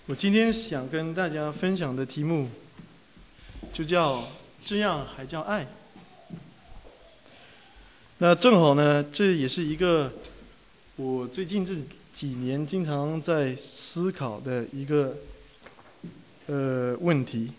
我今天想跟大家分享的题目，就叫“这样还叫爱”。那正好呢，这也是一个我最近这几年经常在思考的一个问题。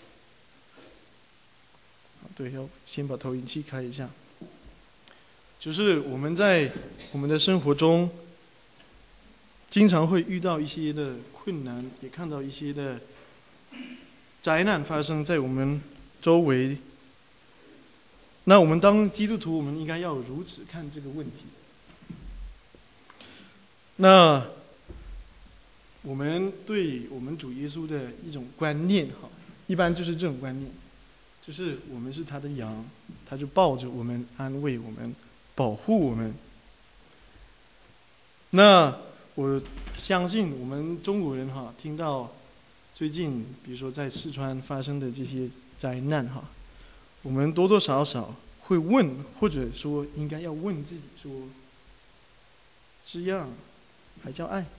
对，要先把投影器开一下。就是我们在我们的生活中，经常会遇到一些的困难，也看到一些的灾难发生在我们周围。那我们当基督徒，我们应该要如此看这个问题。那我们对我们主耶稣的一种观念，一般就是这种观念，就是我们是他的羊，他就抱着我们，安慰我们，保护我们。那我相信我们中国人听到最近比如说在四川发生的这些灾难我们多多少少会问，或者说应该要问自己说，这样还叫爱？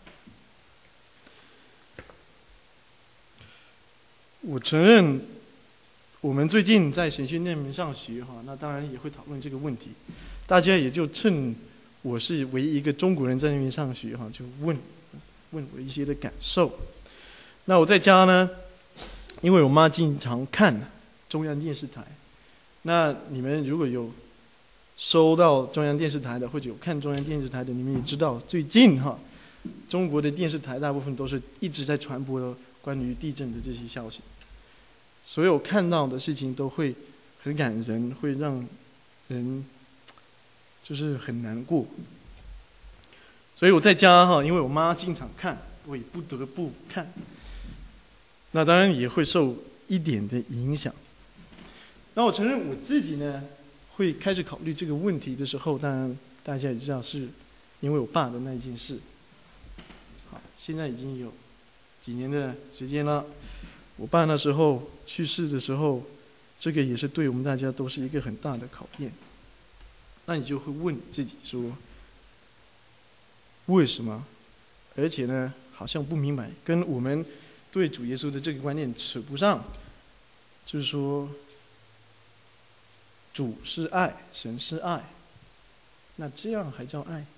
我承认我们最近在神学院里面上学那当然也会讨论这个问题，大家也就趁我是唯一一个中国人在那边上学就问我一些的感受。那我在家呢，因为我妈经常看中央电视台，那你们如果有收到中央电视台的，或者有看中央电视台的，你们也知道最近中国的电视台大部分都是一直在传播关于地震的这些消息，所有看到的事情都会很感人，会让人就是很难过。所以我在家因为我妈经常看，我也不得不看，那当然也会受一点的影响。那我承认我自己呢，会开始考虑这个问题的时候，当然大家也知道是因为我爸的那一件事。好，现在已经有几年的时间了。我爸那时候去世的时候，这个也是对我们大家都是一个很大的考验。那你就会问自己说，为什么？而且呢，好像不明白，跟我们对主耶稣的这个观念扯不上。就是说，主是爱，神是爱，那这样还叫爱？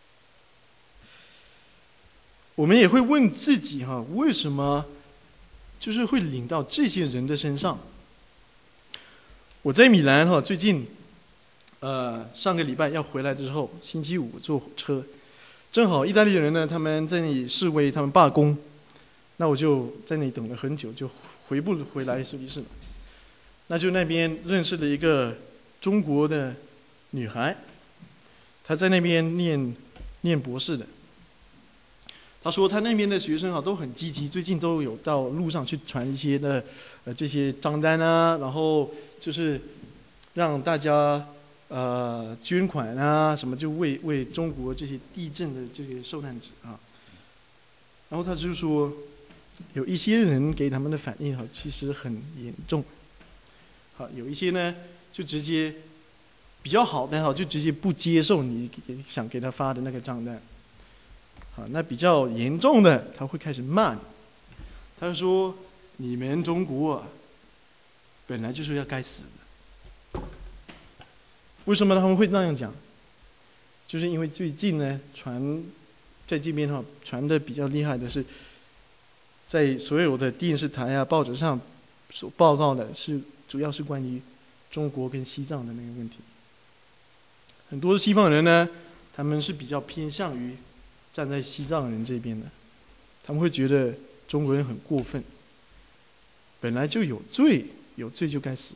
我们也会问自己为什么就是会领到这些人的身上？我在米兰最近上个礼拜要回来的时候，星期五坐火车，正好意大利人呢，他们在那里示威，他们罢工，那我就在那里等了很久，就不回来苏黎世了。那就那边认识了一个中国的女孩，她在那边念博士的。她说她那边的学生都很积极，最近都有到路上去传一些的这些账单啊，然后就是让大家捐款啊什么，就为中国这些地震的这个受难者然后他就说，有一些人给他们的反应其实很严重。有一些呢就直接比较好的就直接不接受你想给他发的那个账单。那比较严重的他会开始骂你，他说你们中国本来就是要该死的。为什么他们会那样讲？就是因为最近呢在这边传的比较厉害的是，在所有的电视台报纸上所报告的是主要是关于中国跟西藏的那个问题。很多西方人呢，他们是比较偏向于站在西藏人这边的，他们会觉得中国人很过分，本来就有罪，有罪就该死。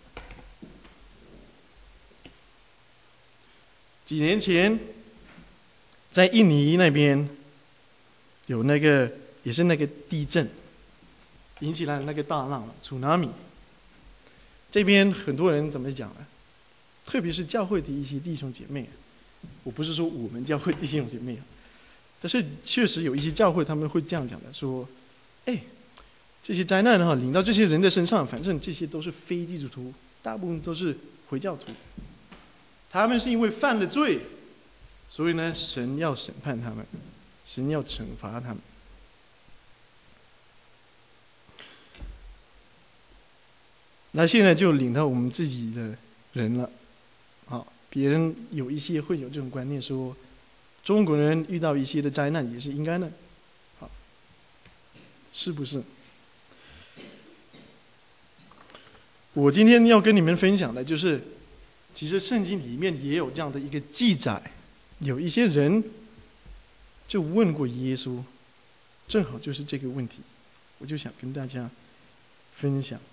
几年前，在印尼那边有那个也是那个地震，引起来那个大浪tsunami。这边很多人怎么讲呢？特别是教会的一些弟兄姐妹，我不是说我们教会弟兄姐妹但是确实有一些教会他们会这样讲的，说，这些灾难临到这些人的身上，反正这些都是非基督徒，大部分都是回教徒，他们是因为犯了罪，所以呢，神要审判他们，神要惩罚他们。 那现在就领到我们自己的人了。好，别人有一些会有这种观念说，中国人遇到一些的灾难也是应该的。好，是不是？我今天要跟你们分享的就是，其实圣经里面也有这样的一个记载，有一些人就问过耶稣，正好就是这个问题，我就想跟大家分享。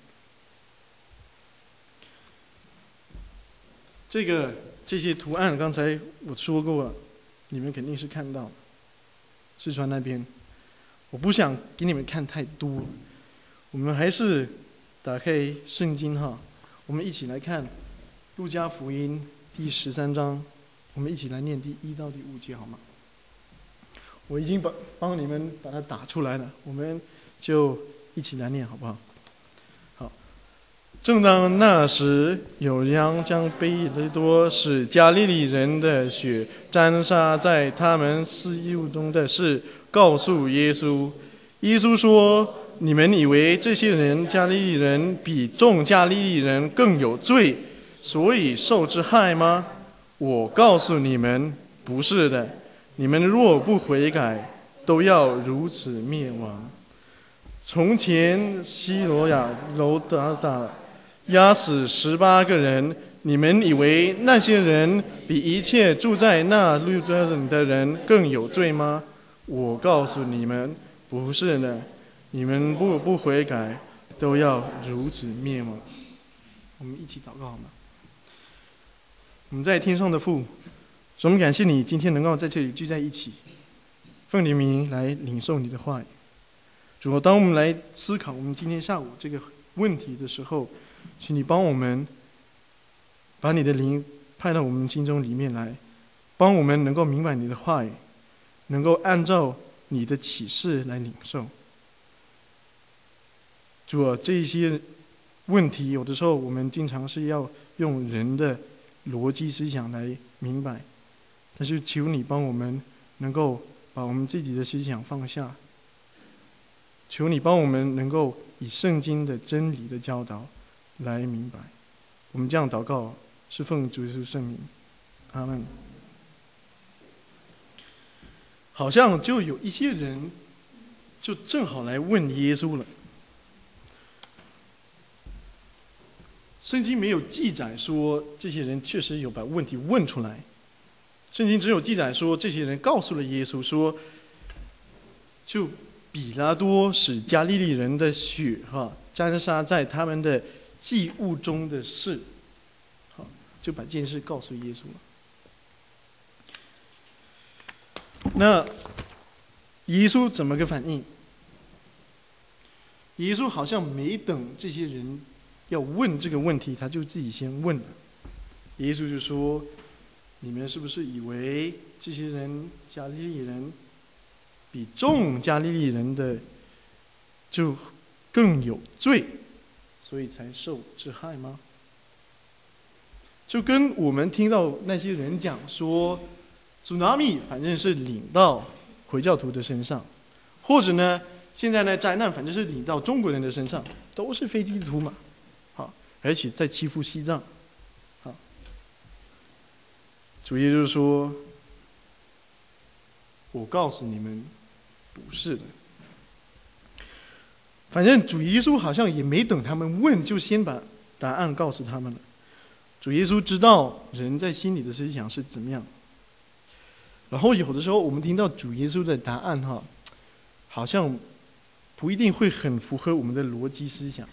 这些图案刚才我说过了，你们肯定是看到了。四川那边，我不想给你们看太多，我们还是打开圣经哈，我们一起来看路加福音第13章，我们一起来念第1到第5节好吗？我已经帮你们把它打出来了，我们就一起来念好不好？好。正当那时，有人将彼拉多使加利利人的血沾洒在他们私欲中的事告诉耶稣。耶稣说：“你们以为这些加利利人比众加利利人更有罪，所以受之害吗？我告诉你们，不是的。你们若不悔改，都要如此灭亡。从前希罗亚楼达压死18个人，你们以为那些人比一切住在那路的人更有罪吗？我告诉你们，不是的。你们不悔改，都要如此灭亡。”我们一起祷告好吗？我们在天上的父，主，我们感谢你今天能够在这里聚在一起，奉你名来领受你的话语。主，当我们来思考我们今天下午这个问题的时候，请你帮我们把你的灵派到我们心中里面来，帮我们能够明白你的话语，能够按照你的启示来领受。主啊，这些问题有的时候我们经常是要用人的逻辑思想来明白，但是求你帮我们能够把我们自己的思想放下，求你帮我们能够以圣经的真理的教导来明白。我们这样祷告是奉主耶稣圣名，阿们。好像就有一些人就正好来问耶稣了。圣经没有记载说这些人确实有把问题问出来，圣经只有记载说这些人告诉了耶稣说，就比拉多使加利利人的血沾洒在他们的祭物中的事，就把这件事告诉耶稣了。那耶稣怎么个反应？耶稣好像没等这些人要问这个问题，他就自己先问了。耶稣就说：“你们是不是以为这些人加利利人比众加利利人的就更有罪，所以才受之害吗？”就跟我们听到那些人讲说，tsunami反正是领到回教徒的身上，或者呢，现在呢灾难反正是领到中国人的身上，都是非基督徒嘛，好，而且在欺负西藏，好，主耶稣说：“我告诉你们，不是的。”反正主耶稣好像也没等他们问，就先把答案告诉他们了。主耶稣知道人在心里的思想是怎么样，然后有的时候我们听到主耶稣的答案好像不一定会很符合我们的逻辑思想。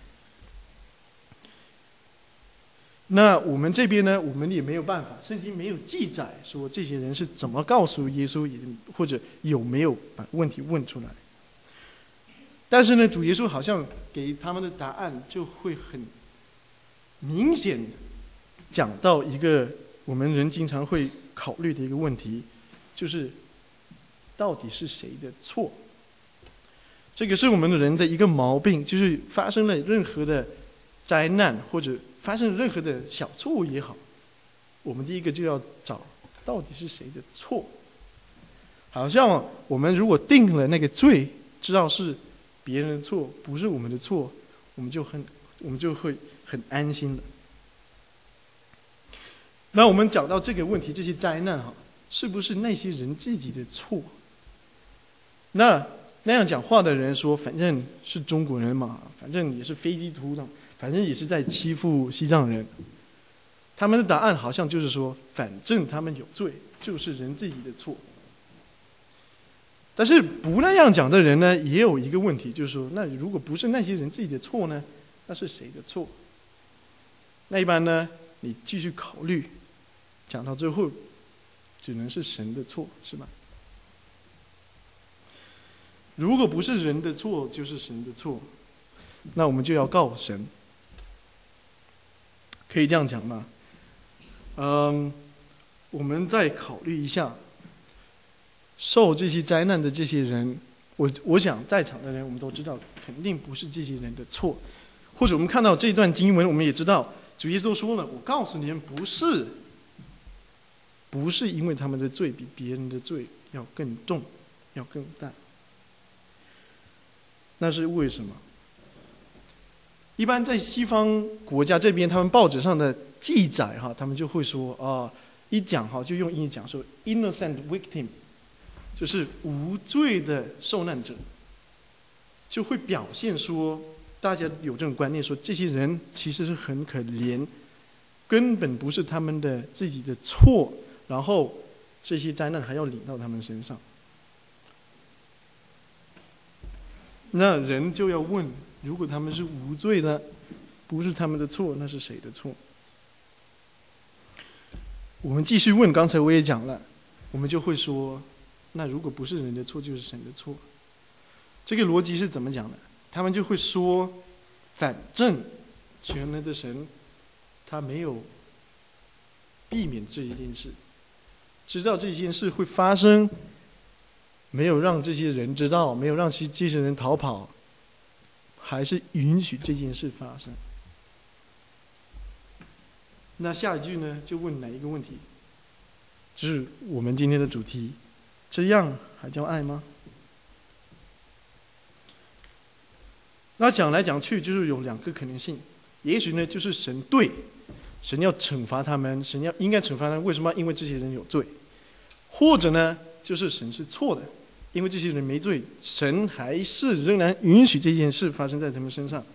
那我们这边呢，我们也没有办法，圣经没有记载说这些人是怎么告诉耶稣，或者有没有把问题问出来。但是呢，主耶稣好像给他们的答案就会很明显的讲到一个我们人经常会考虑的一个问题，就是到底是谁的错？这个是我们人的一个毛病，就是发生了任何的灾难或者发生了任何的小错误也好，我们第一个就要找到底是谁的错。好像我们如果定了那个罪，知道是别人的错，不是我们的错，我们我们就会很安心了。那我们讲到这个问题，这些灾难是不是那些人自己的错？那样讲话的人说，反正是中国人嘛，反正也是飞机图的，反正也是在欺负西藏人。他们的答案好像就是说，反正他们有罪，就是人自己的错。但是不那样讲的人呢，也有一个问题，就是说，那如果不是那些人自己的错呢，那是谁的错？那一般呢，你继续考虑，讲到最后，只能是神的错，是吧？如果不是人的错，就是神的错，那我们就要告神。可以这样讲吗？我们再考虑一下，受这些灾难的这些人，我想在场的人我们都知道，肯定不是这些人的错。或者我们看到这段经文，我们也知道，主耶稣说了：“我告诉你们，不是因为他们的罪比别人的罪要更重，要更大。”那是为什么？一般在西方国家这边，他们报纸上的记载他们就会说一讲就用英语讲说 innocent victim， 就是无罪的受难者，就会表现说大家有这种观念，说这些人其实是很可怜，根本不是他们的自己的错，然后这些灾难还要临到他们身上。那人就要问，如果他们是无罪的，不是他们的错，那是谁的错？我们继续问，刚才我也讲了，我们就会说，那如果不是人的错，就是神的错。这个逻辑是怎么讲的？他们就会说，反正全能的神他没有避免这一件事，知道这件事会发生，没有让这些人知道，没有让这些人逃跑，还是允许这件事发生。那下一句呢，就问哪一个问题？就是我们今天的主题，这样还叫爱吗？那讲来讲去就是有两个可能性，也许呢就是神对，神要惩罚他们，神应该惩罚他们，为什么？因为这些人有罪。或者呢就是神是错的，因为这些人没罪，神还是仍然允许这件事发生在他们身上。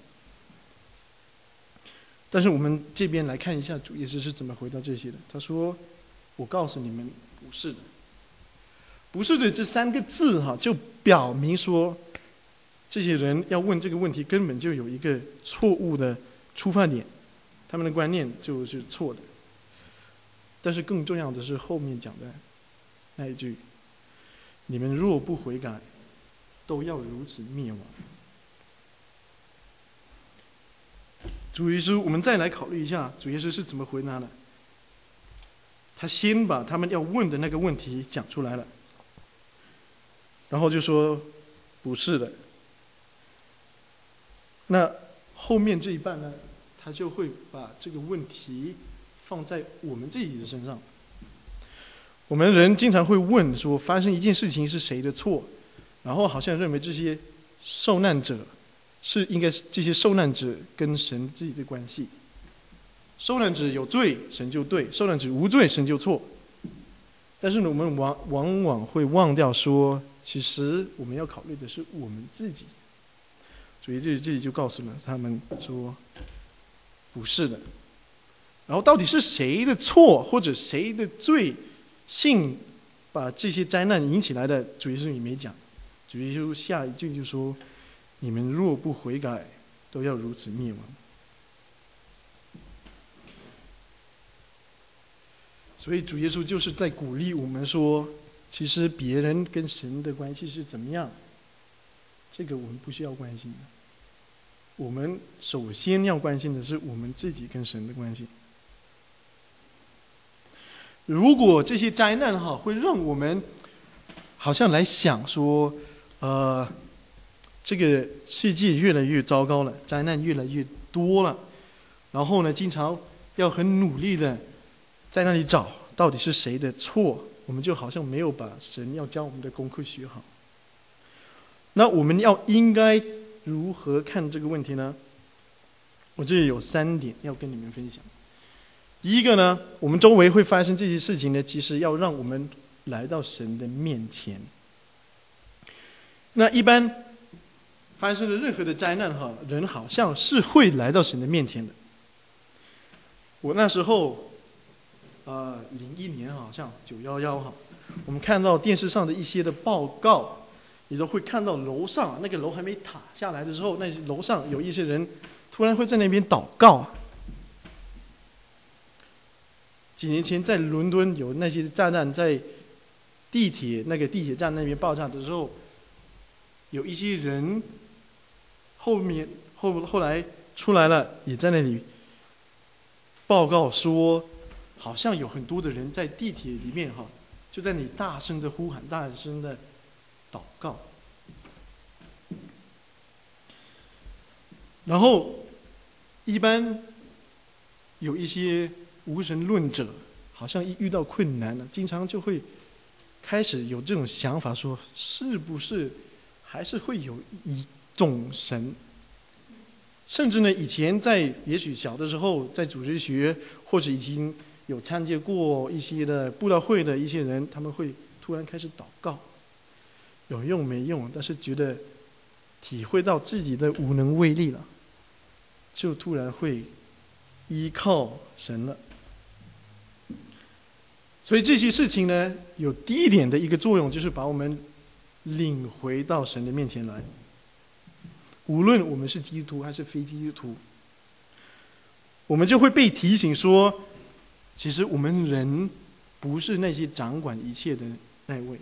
但是我们这边来看一下主耶稣是怎么回答这些的。他说：“我告诉你们，不是的。不是的这三个字就表明说，这些人要问这个问题，根本就有一个错误的出发点，他们的观念就是错的。但是更重要的是后面讲的那一句：你们若不悔改，都要如此灭亡。”主耶稣，我们再来考虑一下，主耶稣是怎么回答的。他先把他们要问的那个问题讲出来了，然后就说不是的。那后面这一半呢，他就会把这个问题放在我们自己的身上。我们人经常会问说，发生一件事情是谁的错，然后好像认为这些受难者是应该是这些受难者跟神自己的关系。受难者有罪，神就对；受难者无罪，神就错。但是呢，我们往往会忘掉说，其实我们要考虑的是我们自己。所以这里就告诉了他们说，不是的。然后到底是谁的错或者谁的罪性把这些灾难引起来的，主耶稣也没讲。主耶稣下一句就说：你们若不悔改，都要如此灭亡。所以主耶稣就是在鼓励我们说，其实别人跟神的关系是怎么样，这个我们不需要关心的。我们首先要关心的是我们自己跟神的关系。如果这些灾难会让我们好像来想说，这个世界越来越糟糕了，灾难越来越多了，然后呢，经常要很努力的在那里找到底是谁的错，我们就好像没有把神要教我们的功课学好。那我们应该如何看这个问题呢？ 我这里有3点要跟你们分享。第一个呢，我们周围会发生这些事情呢，其实要让我们来到神的面前。那一般发生了任何的灾难人好像是会来到神的面前的。我那时候01年好像911我们看到电视上的一些的报告，你都会看到楼上那个楼还没塌下来的时候，那楼上有一些人突然会在那边祷告。几年前在伦敦有那些炸弹在地铁站那边爆炸的时候，有一些人后来出来了，也在那里报告说，好像有很多的人在地铁里面就在那里大声的呼喊，大声的祷告。然后一般有一些无神论者，好像一遇到困难了，经常就会开始有这种想法，说是不是还是会有一种神？甚至呢，以前也许小的时候在主日学，或者已经有参加过一些的布道会的一些人，他们会突然开始祷告，有用没用，但是觉得体会到自己的无能为力了，就突然会依靠神了。所以这些事情呢，有第一点的一个作用，就是把我们领回到神的面前来。无论我们是基督徒还是非基督徒，我们就会被提醒说，其实我们人不是那些掌管一切的那位。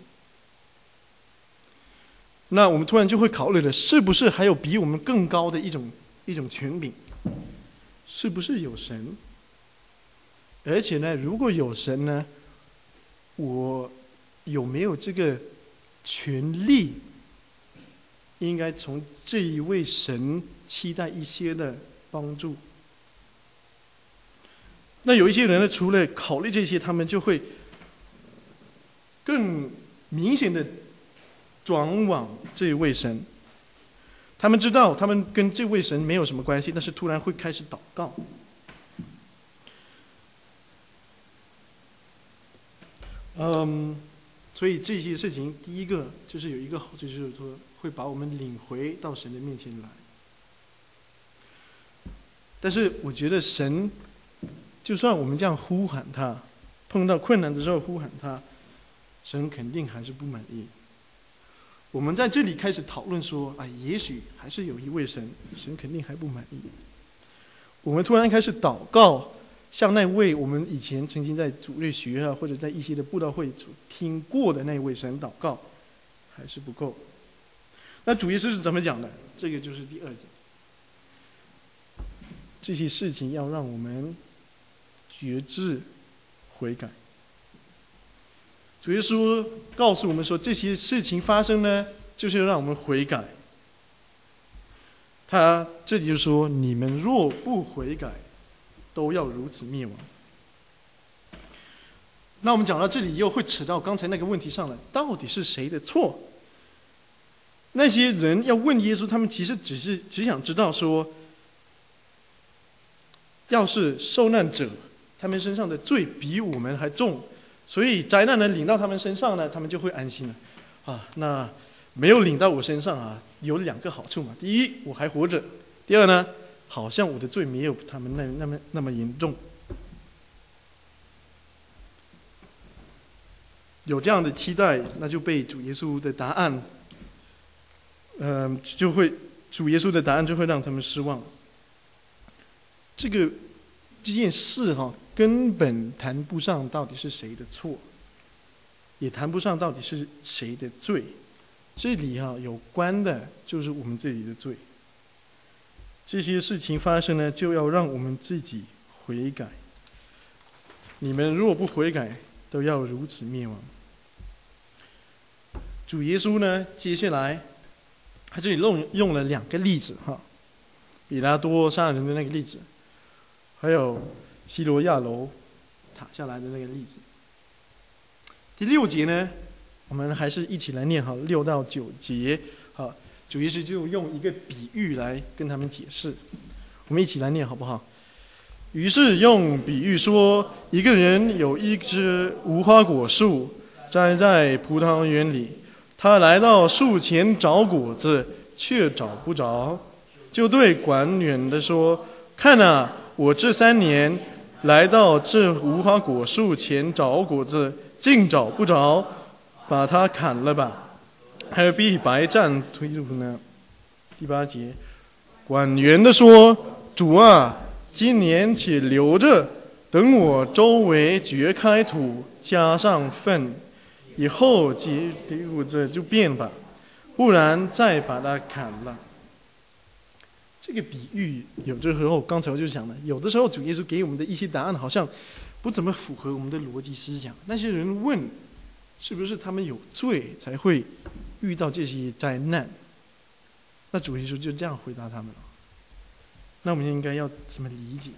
那我们突然就会考虑了，是不是还有比我们更高的一种权柄？是不是有神？而且呢，如果有神呢，我有没有这个权利，应该从这一位神期待一些的帮助？那有一些人呢，除了考虑这些，他们就会更明显的转往这一位神。他们知道他们跟这位神没有什么关系，但是突然会开始祷告。所以这些事情，第一个就是有一个好，就是说会把我们领回到神的面前来。但是我觉得神，就算我们这样呼喊他，碰到困难的时候呼喊他，神肯定还是不满意。我们在这里开始讨论说，也许还是有一位神，神肯定还不满意。我们突然开始祷告，像那位我们以前曾经在主日学或者在一些的布道会所听过的那位神祷告，还是不够。那主耶稣是怎么讲的？这个就是第2点。这些事情要让我们觉知悔改。主耶稣告诉我们说，这些事情发生呢，就是让我们悔改。他这里就说，你们若不悔改，都要如此灭亡。那我们讲到这里，又会扯到刚才那个问题上了，到底是谁的错？那些人要问耶稣，他们其实只想知道说，要是受难者他们身上的罪比我们还重，所以灾难呢领到他们身上呢，他们就会安心了。那没有领到我身上有2个好处嘛。第一，我还活着；第二呢，好像我的罪没有他们那么严重。有这样的期待，那就被主耶稣的答案，主耶稣的答案就会让他们失望。这件事根本谈不上到底是谁的错，也谈不上到底是谁的罪。这里有关的就是我们自己的罪。这些事情发生呢，就要让我们自己悔改。你们若不悔改，都要如此灭亡。主耶稣呢，接下来他这里用了2个例子比拉多杀人的那个例子，还有西罗亚楼塌下来的那个例子。第6节呢，我们还是一起来念6到9节。主耶稣就用一个比喻来跟他们解释。 我们一起来念好不好？于是用比喻说，一个人有一只无花果树栽在葡萄园里，他来到树前找果子，却找不着，就对管园的说：“看啊，我这3年来到这无花果树前找果子，竟找不着，把它砍了吧，何必白占地土呢？”第8节，管园的说：“主啊，今年且留着，等我周围掘开土，加上粪，以后结果子就变吧，不然再把它砍了。”这个比喻有的时候，刚才我就讲了，有的时候主耶稣给我们的一些答案好像不怎么符合我们的逻辑思想。那些人问，是不是他们有罪才会遇到这些灾难？那主耶稣就这样回答他们了。那我们应该要怎么理解？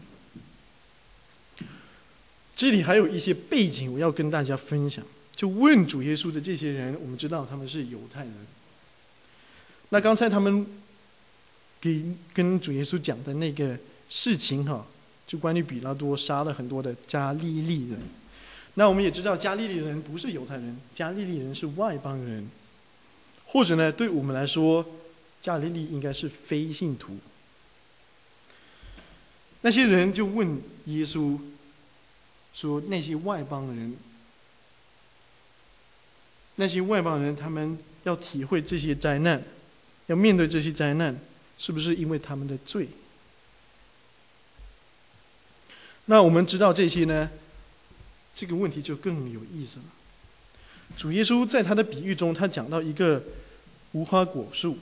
这里还有一些背景我要跟大家分享。就问主耶稣的这些人，我们知道他们是犹太人。那刚才他们跟主耶稣讲的那个事情就关于比拉多杀了很多的加利利人。那我们也知道加利利人不是犹太人，加利利人是外邦人，或者呢，对我们来说，加利利应该是非信徒。那些人就问耶稣说：“那些外邦人，他们要体会这些灾难，要面对这些灾难，是不是因为他们的罪？”那我们知道这些呢，这个问题就更有意思了。主耶稣在他的比喻中，他讲到一个无花果树。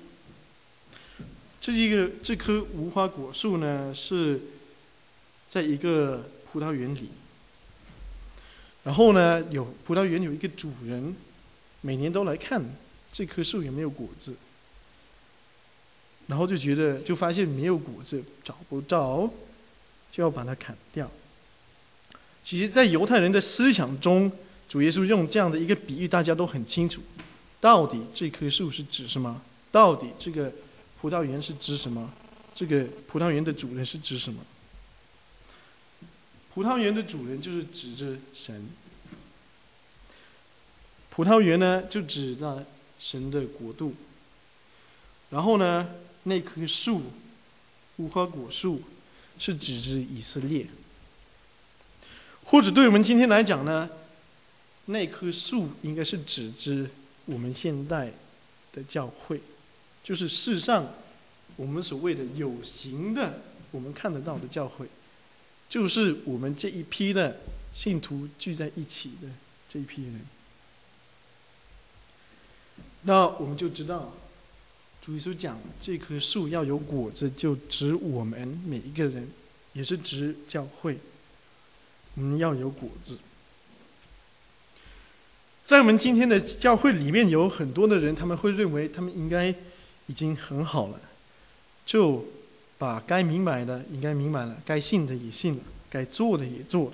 这棵无花果树呢，是在一个葡萄园里。然后呢，葡萄园有一个主人，每年都来看这棵树有没有果子。然后就发现没有果子，找不着，就要把它砍掉。其实，在犹太人的思想中，主耶稣用这样的一个比喻，大家都很清楚，到底这棵树是指什么？到底这个葡萄园是指什么？这个葡萄园的主人是指什么？葡萄园的主人就是指着神，葡萄园呢就指着神的国度。然后呢，那棵树，无花果树，是指着以色列。或者对我们今天来讲呢，那棵树应该是指着我们现代的教会，就是世上我们所谓的有形的，我们看得到的教会，就是我们这一批的信徒聚在一起的这一批人。那我们就知道，主耶稣讲这棵树要有果子，就指我们每一个人，也是指教会，我们要有果子。在我们今天的教会里面，有很多的人，他们会认为他们应该已经很好了，就把该明白的应该明白了，该信的也信了，该做的也做了。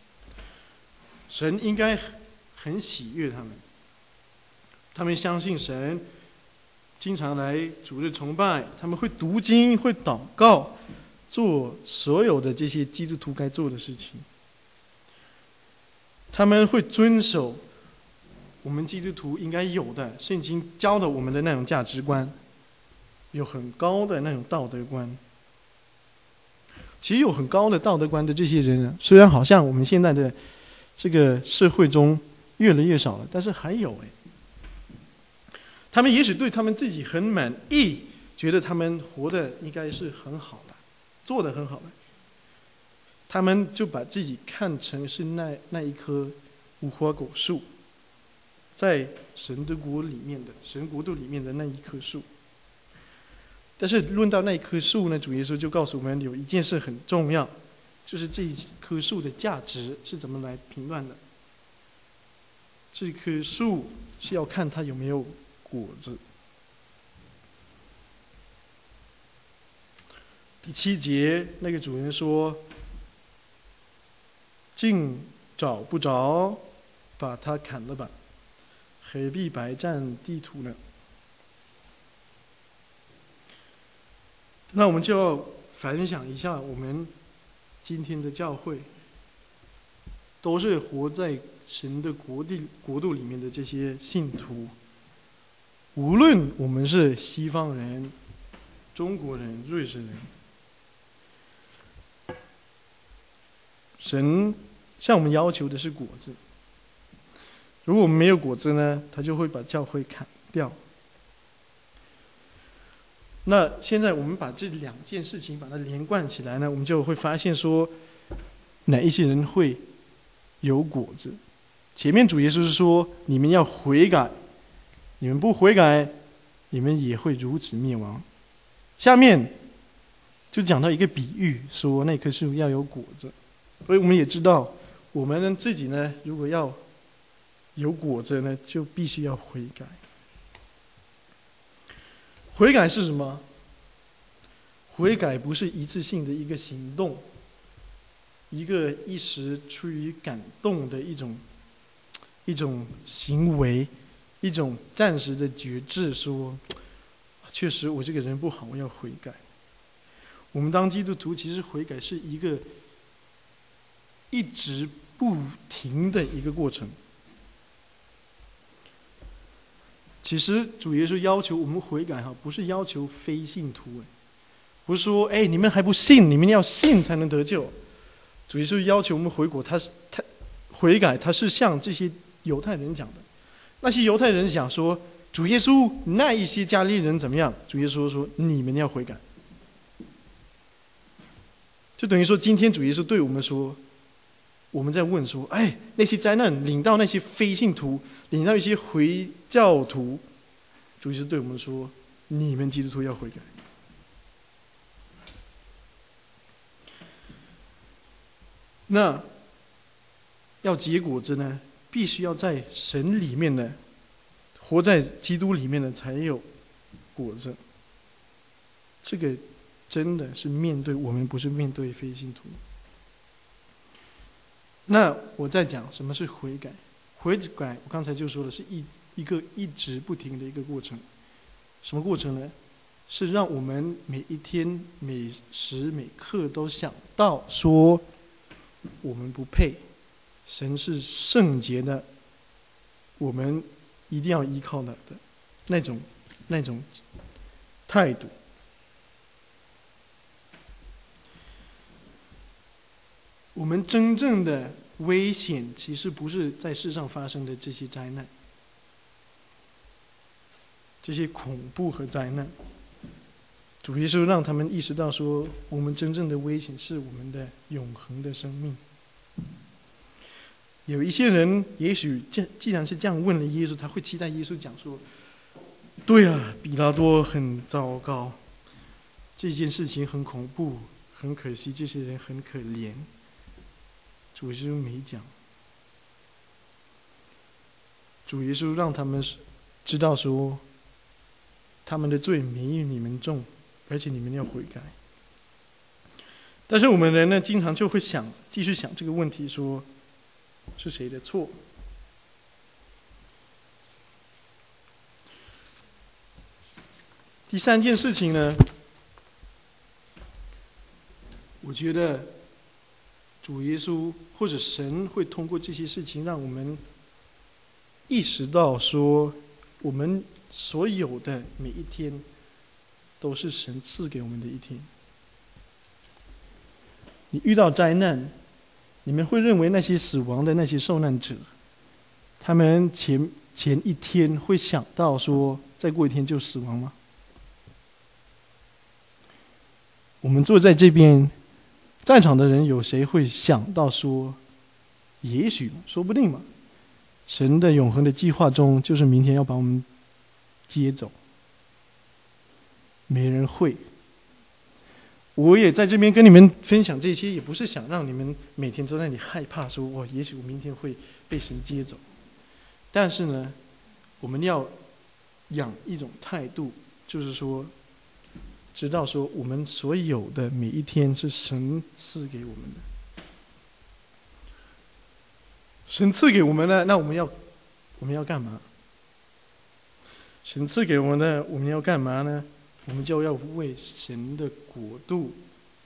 神应该很喜悦他们，他们相信神，经常来主日崇拜，他们会读经，会祷告，做所有的这些基督徒该做的事情。他们会遵守我们基督徒应该有的圣经教的我们的那种价值观，有很高的那种道德观。其实有很高的道德观的这些人，虽然好像我们现在的这个社会中越来越少了，但是还有他们也许对他们自己很满意，觉得他们活得应该是很好了，做得很好了，他们就把自己看成是那一棵无花果树，在神的国里面的神国度里面的那一棵树。但是论到那一棵树呢，主耶稣就告诉我们有一件事很重要，就是这一棵树的价值是怎么来评断的。这棵树是要看它有没有果子。第7节，那个主人说：“竟找不着，把它砍了吧，何必白占地土呢？”那我们就要反想一下，我们今天的教会，都是活在神的国度里面的这些信徒。无论我们是西方人、中国人、瑞士人，神向我们要求的是果子。如果我们没有果子呢，他就会把教会砍掉。那现在我们把这两件事情把它连贯起来呢，我们就会发现说，哪一些人会有果子。前面主耶稣是说，你们要悔改，你们不悔改，你们也会如此灭亡。下面就讲到一个比喻，说那棵树要有果子。所以我们也知道，我们自己呢，如果要有果子呢，就必须要悔改。悔改是什么？悔改不是一次性的一个行动，一个一时出于感动的一种行为，一种暂时的觉知，说确实我这个人不好，我要悔改。我们当基督徒，其实悔改是一个一直不停的一个过程。其实主耶稣要求我们悔改，不是要求非信徒，不是说你们还不信，你们要信才能得救。主耶稣要求我们悔改，他是向这些犹太人讲的。那些犹太人讲说，主耶稣那一些加利利人怎么样？主耶稣说你们要悔改。就等于说，今天主耶稣对我们说，我们在问说，那些灾难领到那些非信徒，领到一些回教徒，主耶稣对我们说，你们基督徒要悔改。那要结果子呢，必须要在神里面呢，活在基督里面呢，才有果子。这个真的是面对我们，不是面对非信徒。那我在讲什么是悔改？悔改我刚才就说了，是一个一直不停的一个过程。什么过程呢？是让我们每一天每时每刻都想到说，我们不配，神是圣洁的，我们一定要依靠的那种态度。我们真正的危险，其实不是在世上发生的这些灾难，这些恐怖和灾难。主耶稣让他们意识到说，我们真正的危险是我们的永恒的生命。有一些人也许既然是这样问了耶稣，他会期待耶稣讲说，对啊，比拉多很糟糕，这件事情很恐怖，很可惜，这些人很可怜。主耶稣没讲，主耶稣让他们知道说，他们的罪没有你们重，而且你们要悔改。但是我们人呢，经常就会继续想这个问题，说是谁的错？第三件事情呢，我觉得主耶稣或者神会通过这些事情，让我们意识到说，我们所有的每一天都是神赐给我们的一天。你遇到灾难，你们会认为那些死亡的那些受难者，他们前一天会想到说，再过一天就死亡吗？我们坐在这边在场的人，有谁会想到说，也许说不定嘛，神的永恒的计划中，就是明天要把我们接走？没人会。我也在这边跟你们分享这些，也不是想让你们每天都在那里害怕说，也许我明天会被神接走。但是呢，我们要养一种态度，就是说，知道说我们所有的每一天是神赐给我们的。神赐给我们的，那我们要干嘛？神赐给我们的，我们要干嘛呢？我们就要为神的国度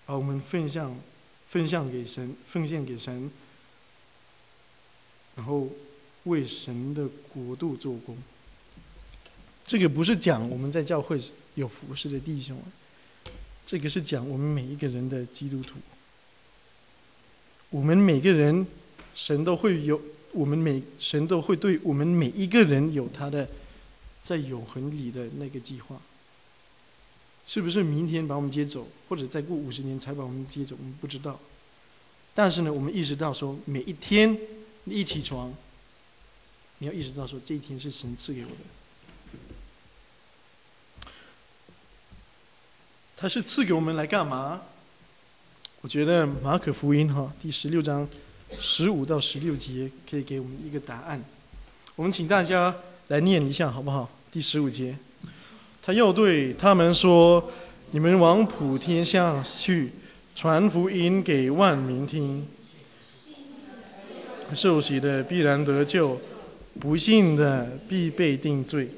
把我们奉献给神，然后为神的国度做工。这个不是讲我们在教会有服侍的弟兄，这个是讲我们每一个人的基督徒。我们每个人，神都会对我们每一个人有他的在永恒里的那个计划。是不是明天把我们接走，或者再过50年才把我们接走，我们不知道。但是呢，我们意识到说，每一天你一起床，你要意识到说，这一天是神赐给我的。他是赐给我们来干嘛？我觉得马可福音第16章15到16节可以给我们一个答案。我们请大家来念一下好不好？第15节，他又对他们说：“你们往普天下去，传福音给万民听。受洗的必然得救，不信的必被定罪。”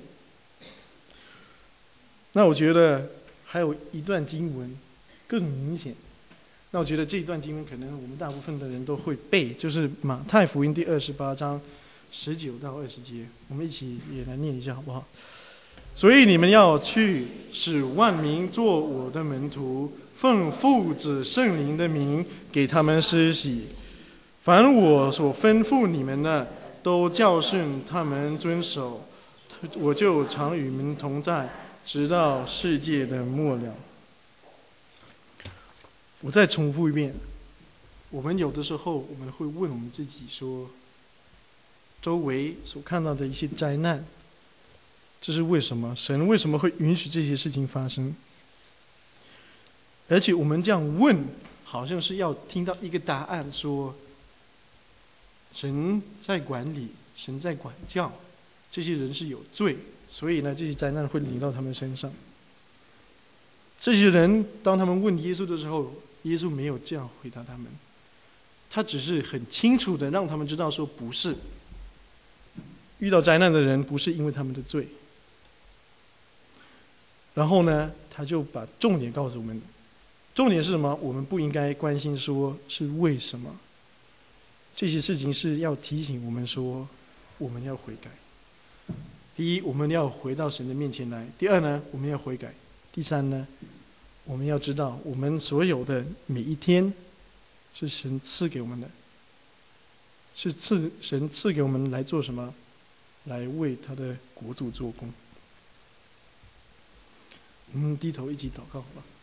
那我觉得还有一段经文更明显。那我觉得这一段经文可能我们大部分的人都会背，就是马太福音第28章19到20节，我们一起也来念一下好不好？所以你们要去，使万民做我的门徒，奉父子圣灵的名给他们施洗。凡我所吩咐你们的，都教训他们遵守。我就常与你们同在，直到世界的末了。我再重复一遍，我们有的时候我们会问我们自己说，周围所看到的一些灾难，这是为什么？神为什么会允许这些事情发生？而且我们这样问，好像是要听到一个答案，说神在管理，神在管教，这些人是有罪，所以呢，这些灾难会临到他们身上。这些人当他们问耶稣的时候，耶稣没有这样回答他们，他只是很清楚的让他们知道说，不是遇到灾难的人不是因为他们的罪。然后呢，他就把重点告诉我们，重点是什么？我们不应该关心说是为什么，这些事情是要提醒我们说，我们要悔改。第一，我们要回到神的面前来；第二呢，我们要悔改；第三呢，我们要知道我们所有的每一天是神赐给我们的，是神赐给我们来做什么？来为他的国度做工。我们低头一起祷告好吧。